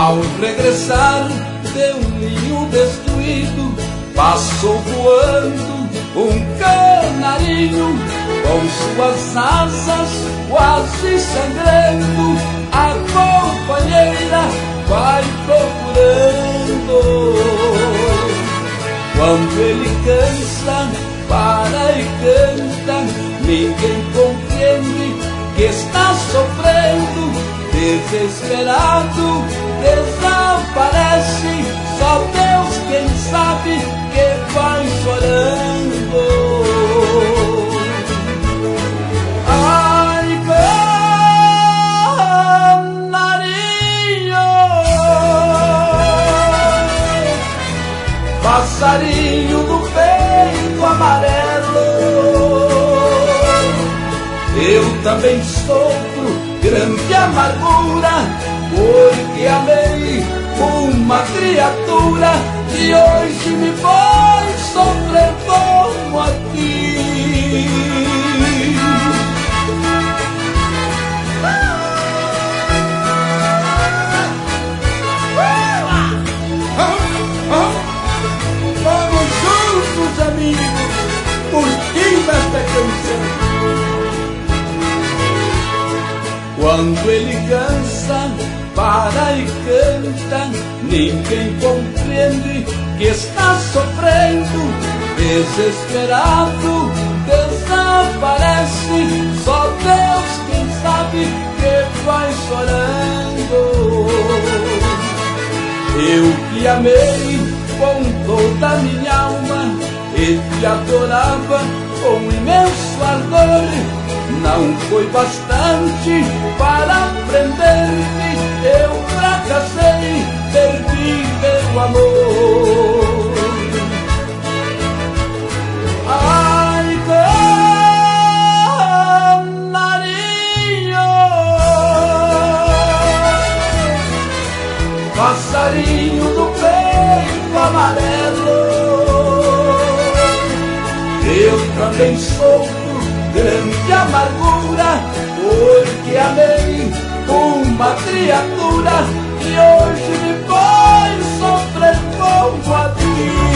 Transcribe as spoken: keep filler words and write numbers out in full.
Ao regressar de um ninho destruído, passou voando um canarinho, com suas asas quase sangrando, a companheira vai procurando. Quando ele cansa, para e canta, ninguém compreende que está sofrendo. Desesperado, desaparece, só Deus quem sabe que vai chorando. Ai, canarinho, passarinho do peito amarelo, eu também sofro grande amargura, porque amei uma criatura que hoje me faz sofrer como aqui. Vamos juntos, amigos, curtindo esta canção. Quando ele cansa, para e canta, ninguém compreende que está sofrendo. Desesperado, desaparece, só Deus quem sabe que vai chorando. Eu que amei com toda a minha alma e te adorava com imenso ardor, não foi bastante para prender-me, eu fracassei, perdi meu amor. Ai, canarinho, passarinho do peito amarelo, eu também sofro grande amargura, porque amei uma criatura que hoje me faz sofrer como a ti.